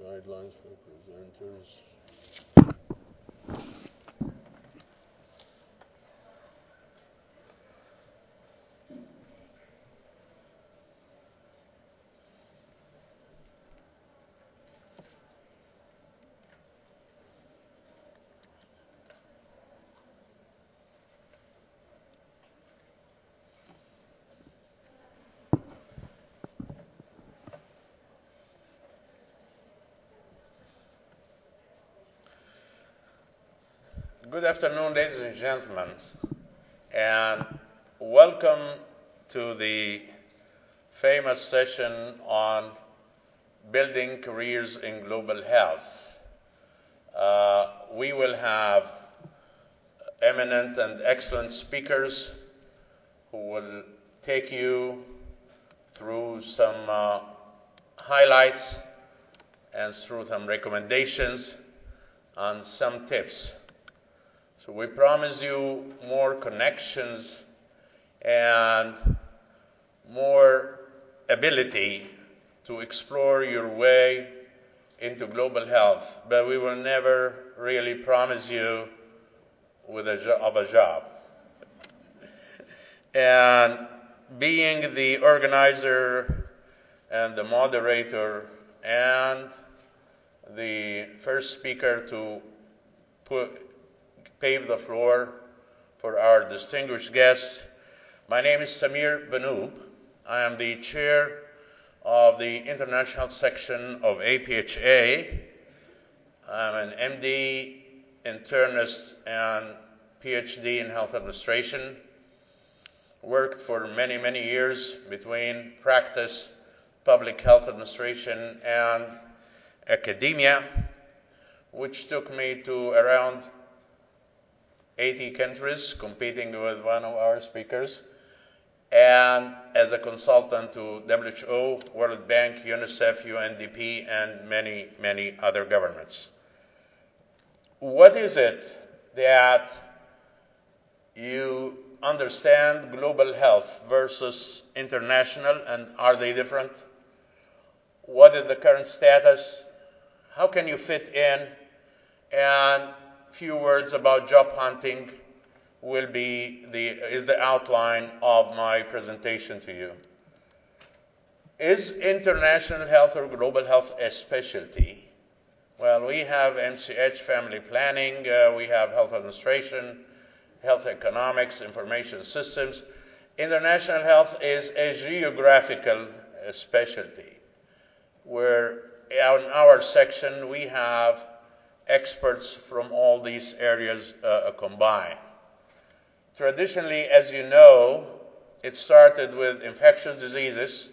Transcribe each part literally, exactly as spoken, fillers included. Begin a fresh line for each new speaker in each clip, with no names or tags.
Guidelines for presenters. Good afternoon, ladies and gentlemen, and welcome to the famous session on building careers in global health. Uh, we will have eminent and excellent speakers who will take you through some uh, highlights and through some recommendations and some tips. So we promise you more connections and more ability to explore your way into global health, but we will never really promise you with a jo- of a job. And being the organizer and the moderator and the first speaker to put pave the floor for our distinguished guests. My name is Samir Banoub. I am the chair of the international section of A P H A. I'm an M D, internist, and P H D in health administration. Worked for many, many years between practice, public health administration, and academia, which took me to around eighty countries, competing with one of our speakers, and as a consultant to W H O, World Bank, UNICEF, U N D P, and many, many other governments. What is it that you understand global health versus international, and are they different? What is the current status? How can you fit in? And few words about job hunting will be the is the outline of my presentation to you. Is international health or global health a specialty? Well, we have M C H, family planning, uh, we have health administration, health economics, information systems. International health is a geographical uh, specialty, where in our section we have experts from all these areas uh, combined. Traditionally, as you know, it started with infectious diseases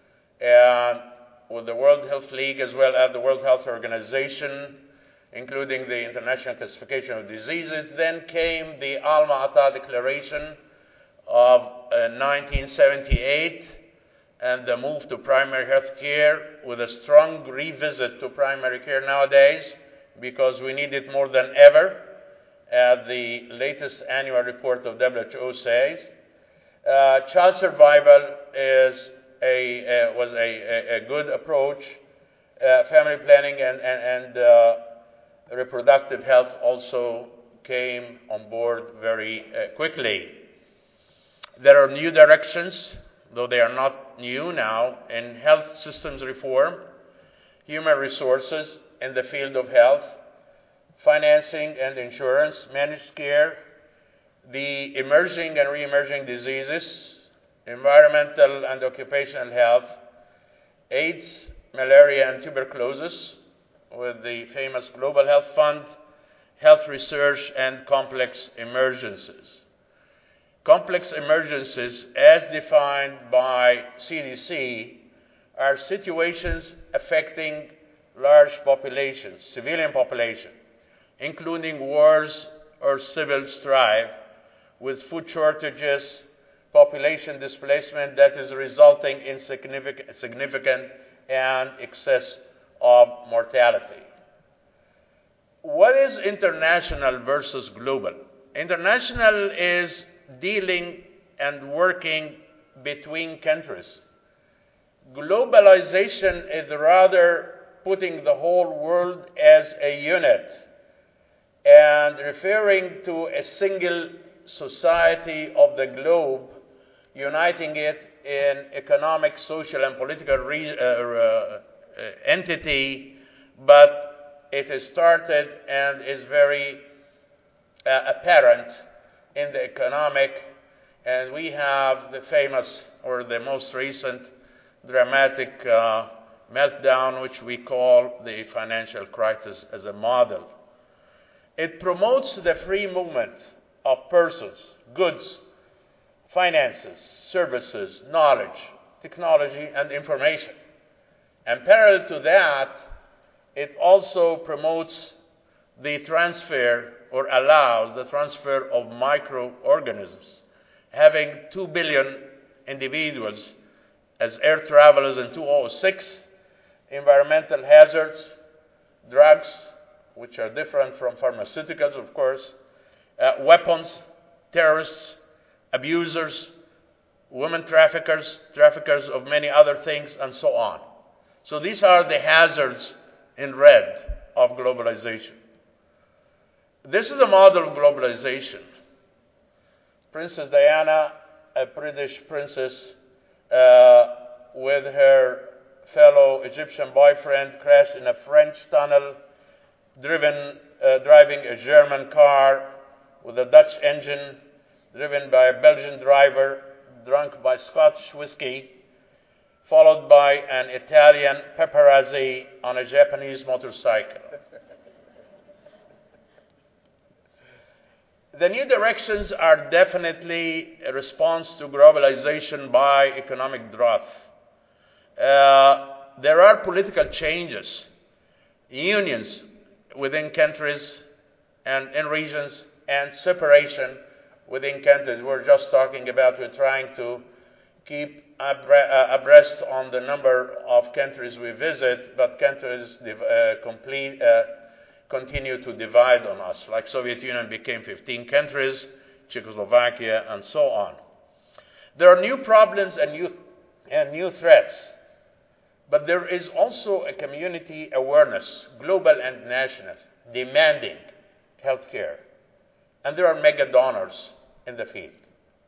and with the World Health League as well as the World Health Organization, including the International Classification of Diseases. Then came the Alma-Ata Declaration of uh, nineteen seventy-eight and the move to primary health care with a strong revisit to primary care nowadays, because we need it more than ever, as the latest annual report of W H O says. Uh, child survival is a, uh, was a, a, a good approach. Uh, family planning and, and, and uh, reproductive health also came on board very uh, quickly. There are new directions, though they are not new now, in health systems reform, human resources in the field of health, financing and insurance, managed care, the emerging and re-emerging diseases, environmental and occupational health, AIDS, malaria, and tuberculosis, with the famous Global Health Fund, health research, and complex emergencies. Complex emergencies, as defined by C D C, are situations affecting large populations, civilian population, including wars or civil strife, with food shortages, population displacement that is resulting in significant, significant and excess of mortality. What is international versus global? International is dealing and working between countries. Globalization is rather putting the whole world as a unit and referring to a single society of the globe, uniting it in economic, social, and political re- uh, uh, entity, but it is started and is very uh, apparent in the economic, and we have the famous or the most recent dramatic uh, meltdown, which we call the financial crisis, as a model. It promotes the free movement of persons, goods, finances, services, knowledge, technology, and information. And parallel to that, it also promotes the transfer or allows the transfer of microorganisms, having two billion individuals as air travelers in two thousand six, environmental hazards, drugs, which are different from pharmaceuticals, of course, uh, weapons, terrorists, abusers, women traffickers, traffickers of many other things, and so on. So these are the hazards in red of globalization. This is a model of globalization. Princess Diana, a British princess, uh, with her fellow Egyptian boyfriend, crashed in a French tunnel, driven, uh, driving a German car with a Dutch engine, driven by a Belgian driver, drunk by Scotch whiskey, followed by an Italian paparazzi on a Japanese motorcycle. The new directions are definitely a response to globalization by economic drought. Uh, there are political changes, unions within countries and in regions, and separation within countries. We're just talking about, we're trying to keep abre- uh, abreast on the number of countries we visit, but countries div- uh, complete, uh, continue to divide on us. Like Soviet Union became fifteen countries, Czechoslovakia, and so on. There are new problems and new, and new threats, but there is also a community awareness, global and national, demanding health care. And there are mega donors in the field.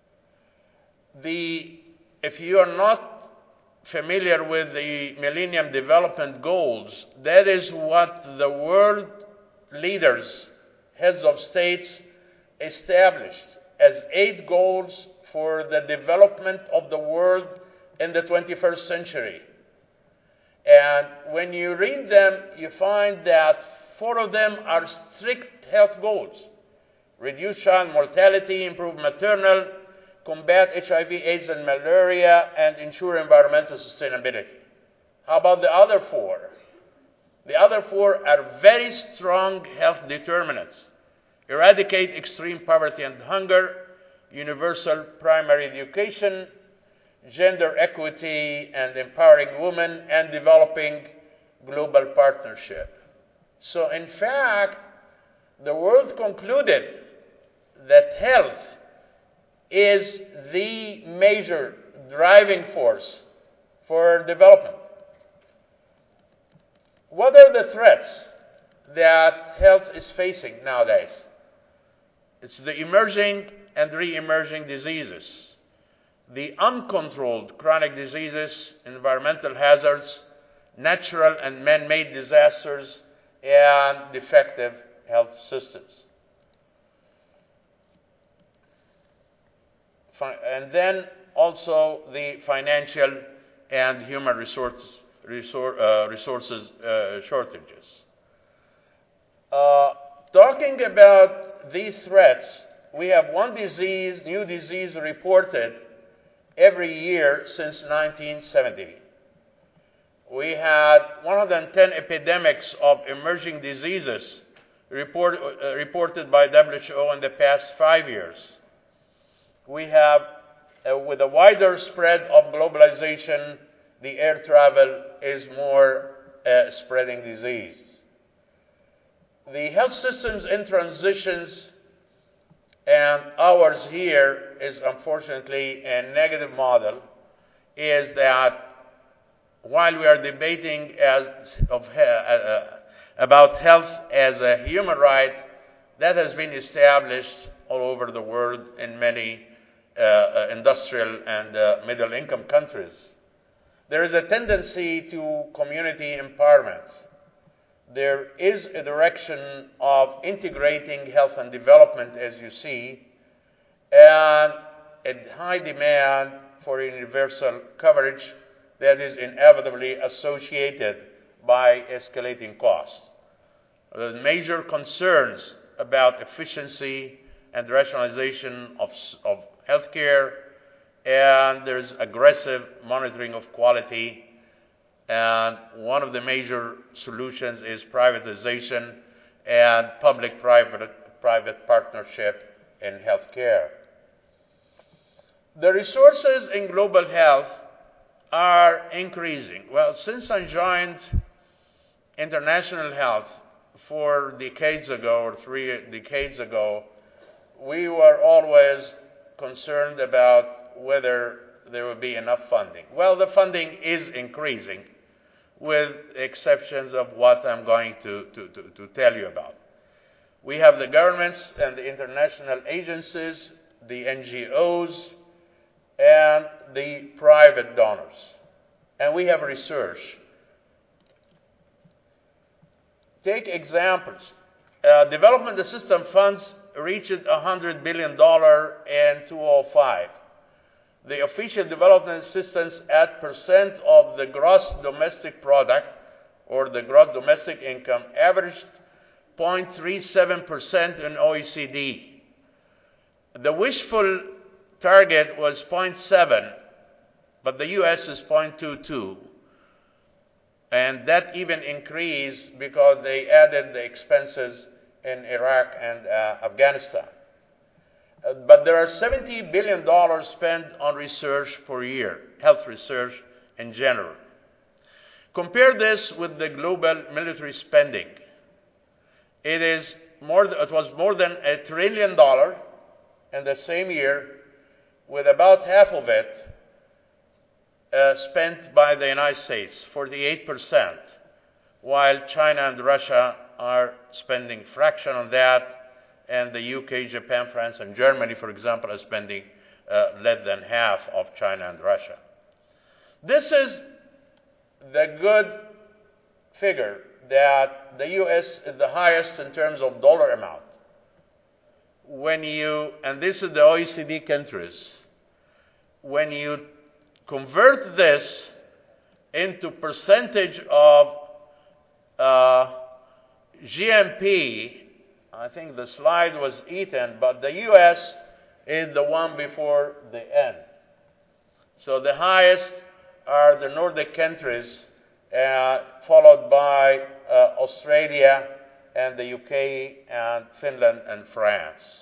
The, if you are not familiar with the Millennium Development Goals, that is what the world leaders, heads of states, established as eight goals for the development of the world in the twenty-first century. And when you read them, you find that four of them are strict health goals: reduce child mortality, improve maternal, combat H I V, AIDS, and malaria, and ensure environmental sustainability. How about the other four? The other four are very strong health determinants: eradicate extreme poverty and hunger, universal primary education, gender equity and empowering women, and developing global partnership. So in fact, the world concluded that health is the major driving force for development. What are the threats that health is facing nowadays? It's the emerging and re-emerging diseases, the uncontrolled chronic diseases, environmental hazards, natural and man-made disasters, and defective health systems. And then also the financial and human resource, resource, uh, resources uh, shortages. Uh, talking about these threats, we have one disease, new disease reported every year since nineteen seventy. We had one hundred ten epidemics of emerging diseases report, uh, reported by W H O in the past five years. We have, uh, with a wider spread of globalization, the air travel is more uh, spreading disease. The health systems in transitions, and ours here is unfortunately a negative model, is that while we are debating as of, uh, about health as a human right, that has been established all over the world in many uh, uh, industrial and uh, middle-income countries. There is a tendency to community empowerment. There is a direction of integrating health and development, as you see, and a high demand for universal coverage that is inevitably associated by escalating costs. There are major concerns about efficiency and rationalization of, of healthcare, and there's aggressive monitoring of quality. And one of the major solutions is privatization and public-private private partnership in healthcare. The resources in global health are increasing. Well, since I joined international health four decades ago or three decades ago, we were always concerned about whether there would be enough funding. Well, the funding is increasing, with exceptions of what I'm going to, to, to, to tell you about. We have the governments and the international agencies, the N G Os, and the private donors. And we have research. Take examples. Uh, development assistance funds reached one hundred billion dollars in two thousand five. The official development assistance at percent of the gross domestic product, or the gross domestic income, averaged zero point three seven percent in O E C D. The wishful target was zero point seven, but the U S is zero point two two. And that even increased because they added the expenses in Iraq and uh, Afghanistan. Uh, but there are seventy billion dollars spent on research per year, health research in general. Compare this with the global military spending. It is more. It was more than a trillion dollars in the same year, with about half of it uh, spent by the United States, forty-eight percent, while China and Russia are spending fraction on that, and the U K, Japan, France, and Germany, for example, are spending uh, less than half of China and Russia. This is the good figure that the U S is the highest in terms of dollar amount. When you, and this is the O E C D countries, when you convert this into percentage of uh, G M P, I think the slide was eaten, but the U S is the one before the end. So the highest are the Nordic countries, uh, followed by uh, Australia and the U K and Finland and France.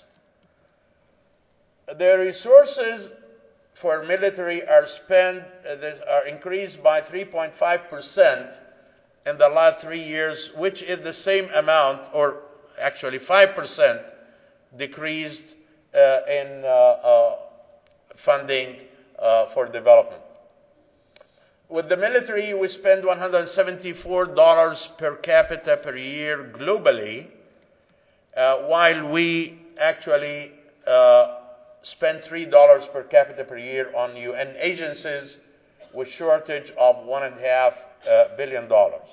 The resources for military are spent, uh, are increased by three point five percent in the last three years, which is the same amount, or actually five percent decreased uh, in uh, uh, funding uh, for development. With the military, we spend one hundred seventy-four dollars per capita per year globally, uh, while we actually uh, spend three dollars per capita per year on U N agencies, with shortage of one and a half uh, billion dollars.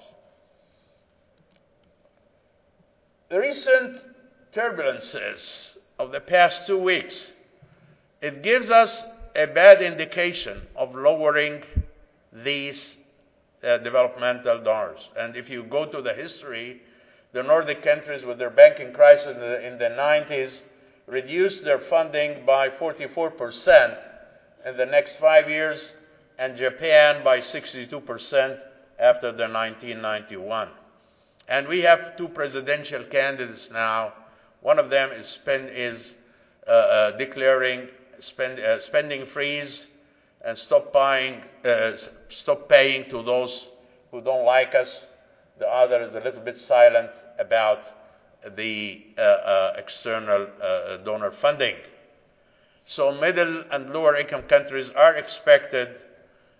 The recent turbulences of the past two weeks, it gives us a bad indication of lowering these uh, developmental donors. And if you go to the history, the Nordic countries with their banking crisis in the, in the nineties reduced their funding by forty-four percent in the next five years, and Japan by sixty-two percent after the nineteen ninety-one. And we have two presidential candidates now. One of them is, spend, is uh, uh, declaring spend, uh, spending freeze and stop buying, uh, stop paying to those who don't like us. The other is a little bit silent about the uh, uh, external uh, donor funding. So middle and lower income countries are expected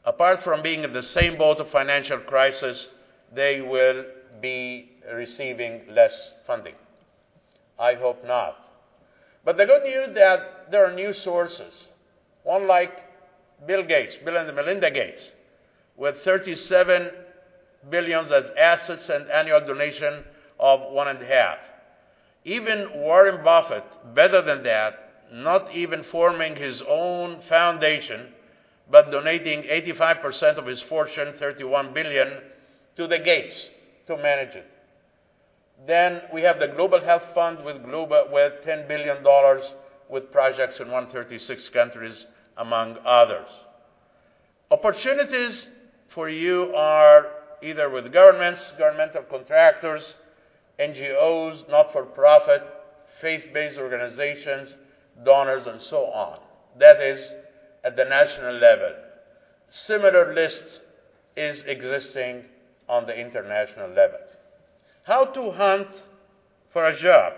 apart from being in the same boat of financial crisis, they will be receiving less funding. I hope not. But the good news is that there are new sources. One like Bill Gates, Bill and Melinda Gates, with thirty-seven billion as assets and annual donation of one and a half. Even Warren Buffett, better than that, not even forming his own foundation, but donating eighty-five percent of his fortune, thirty-one billion dollars, to the Gates to manage it. Then we have the Global Health Fund with, global, with ten billion dollars with projects in one hundred thirty-six countries, among others. Opportunities for you are either with governments, governmental contractors, N G Os, not-for-profit, faith-based organizations, donors, and so on. That is at the national level. Similar list is existing on the international level. How to hunt for a job?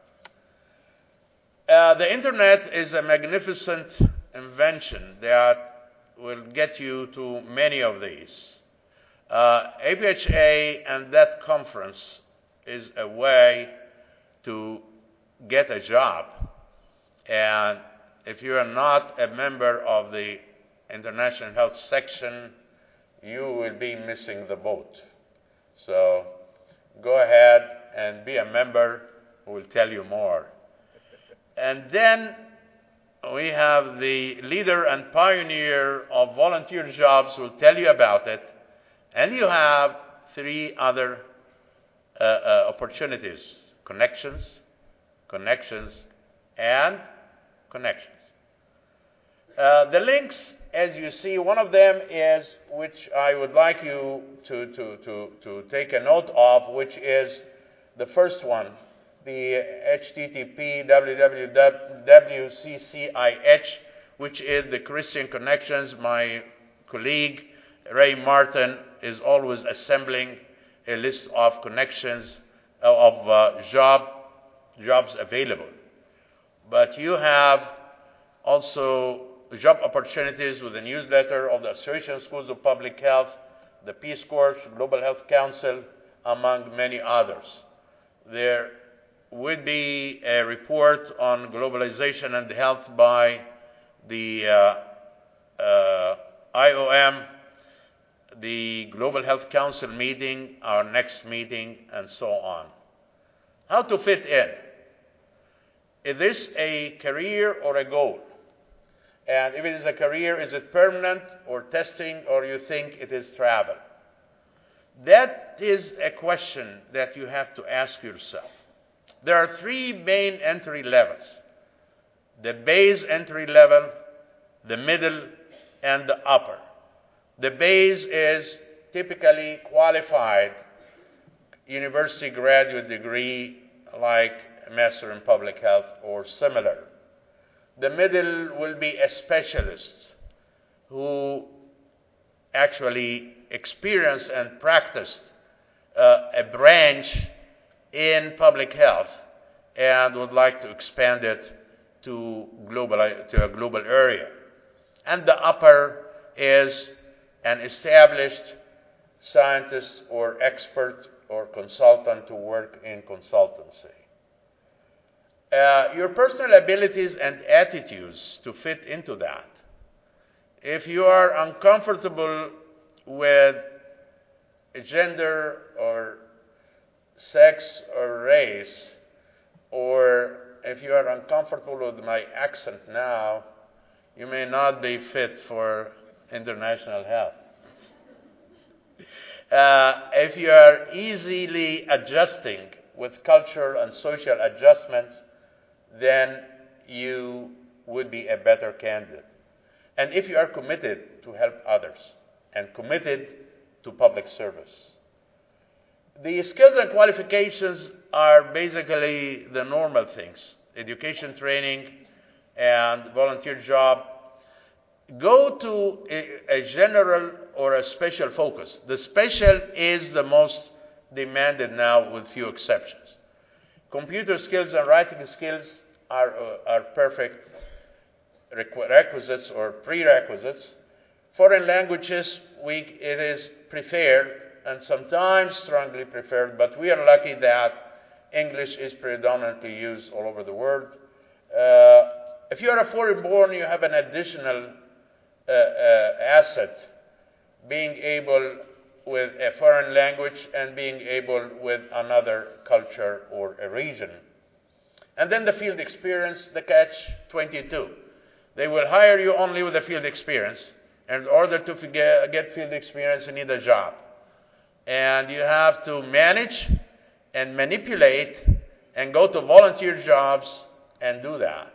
Uh, the internet is a magnificent invention that will get you to many of these. Uh, A P H A and that conference is a way to get a job. And if you are not a member of the International Health Section, you will be missing the boat. So go ahead and be a member. We'll tell you more. And then we have the leader and pioneer of volunteer jobs who will tell you about it. And you have three other uh, uh, opportunities: connections, connections, and connections. Uh, the links, as you see, one of them is, which I would like you to, to, to, to take a note of, which is the first one, the H T T P W W W C C I H, which is the Christian Connections. My colleague, Ray Martin, is always assembling a list of connections, uh, of uh, job, jobs available. But you have also job opportunities with the newsletter of the Association of Schools of Public Health, the Peace Corps, Global Health Council, among many others. There would be a report on globalization and health by the uh, uh, I O M, the Global Health Council meeting, our next meeting, and so on. How to fit in? Is this a career or a goal? And if it is a career, is it permanent or testing, or you think it is travel? That is a question that you have to ask yourself. There are three main entry levels: the base entry level, the middle, and the upper. The base is typically qualified university graduate degree like a Master in Public Health or similar. The middle will be a specialist who actually experienced and practiced uh, a branch in public health and would like to expand it to, global, to a global area. And the upper is an established scientist or expert or consultant to work in consultancy. Uh, your personal abilities and attitudes to fit into that. If you are uncomfortable with gender or sex or race, or if you are uncomfortable with my accent now, you may not be fit for international health. Uh, if you are easily adjusting with cultural and social adjustments, then you would be a better candidate. And if you are committed to help others and committed to public service. The skills and qualifications are basically the normal things: education, training, and volunteer job. Go to a, a general or a special focus. The special is the most demanded now, with few exceptions. Computer skills and writing skills are, uh, are perfect requisites or prerequisites. Foreign languages, we, it is preferred and sometimes strongly preferred, but we are lucky that English is predominantly used all over the world. Uh, if you are a foreign born, you have an additional uh, uh, asset, being able with a foreign language and being able with another culture or a region. And then the field experience, the catch twenty-two. They will hire you only with the field experience. In order to get field experience, you need a job. And you have to manage and manipulate and go to volunteer jobs and do that.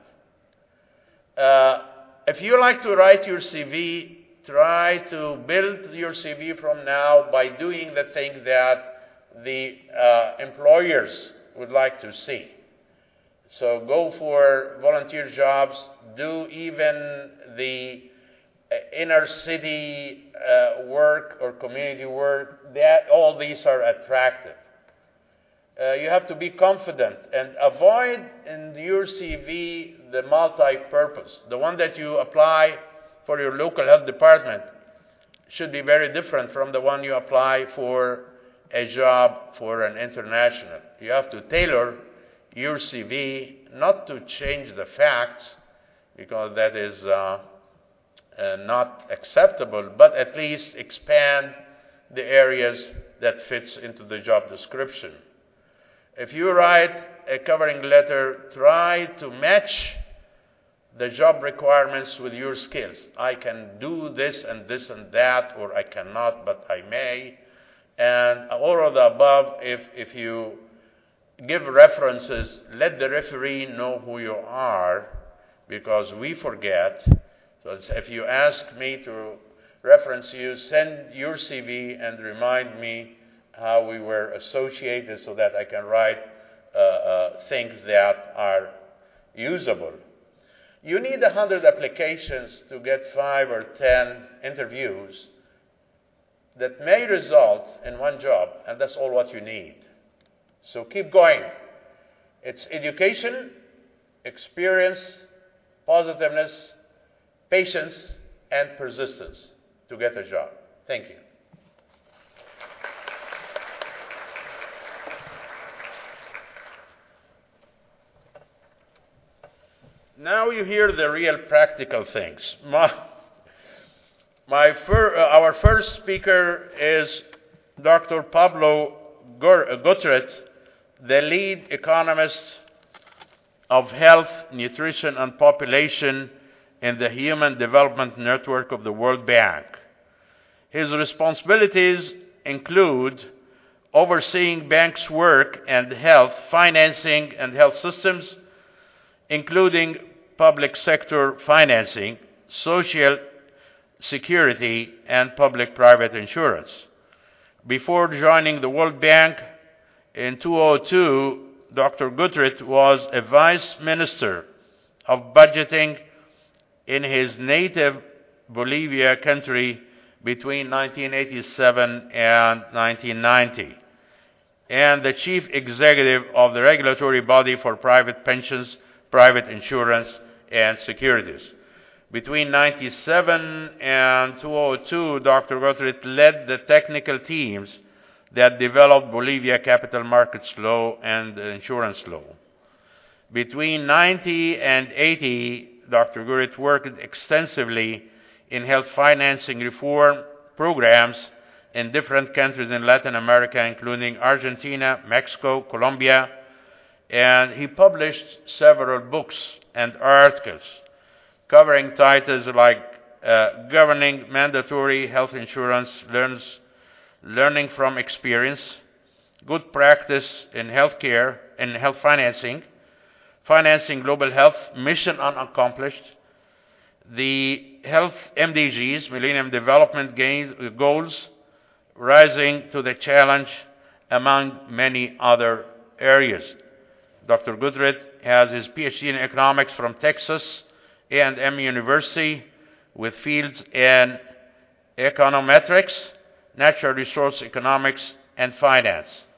Uh, if you like to write your C V, try to build your C V from now by doing the thing that the uh, employers would like to see. So go for volunteer jobs, do even the inner city uh, work or community work. That all these are attractive. Uh, you have to be confident and avoid in your C V the multi-purpose. The one that you apply for your local health department should be very different from the one you apply for a job for an international. You have to tailor your C V, not to change the facts, because that is uh, uh, not acceptable, but at least expand the areas that fits into the job description. If you write a covering letter, try to match the job requirements with your skills. I can do this and this and that, or I cannot, but I may. And all of the above, if, if you give references, let the referee know who you are, because we forget. So if you ask me to reference you, send your C V and remind me how we were associated so that I can write uh, uh, things that are usable. You need one hundred applications to get five or ten interviews that may result in one job, and that's all what you need. So keep going. It's education, experience, positiveness, patience, and persistence to get a job. Thank you. Now you hear the real practical things. My, my fir, uh, our first speaker is Doctor Pablo Gutierrez, the lead economist of health, nutrition, and population in the Human Development Network of the World Bank. His responsibilities include overseeing bank's work and health, financing, and health systems, including public sector financing, social security, and public-private insurance. Before joining the World Bank in two thousand two, Doctor Gutierrez was a vice minister of budgeting in his native Bolivia country between nineteen eighty-seven and nineteen ninety, and the chief executive of the regulatory body for private pensions, private insurance, and securities. Between ninety-seven and two thousand two, Doctor Gutierrez led the technical teams that developed Bolivia capital markets law and the insurance law. Between ninety and eighty, Doctor Gutierrez worked extensively in health financing reform programs in different countries in Latin America, including Argentina, Mexico, Colombia, and he published several books and articles covering titles like uh, Governing Mandatory Health Insurance, learns, Learning from Experience, Good Practice in Healthcare and Health Financing, Financing Global Health, Mission Unaccomplished, the Health M D Gs, Millennium Development Goals, Rising to the Challenge, among many other areas. Doctor Gutierrez has his P H D in economics from Texas A and M University with fields in econometrics, natural resource economics, and finance.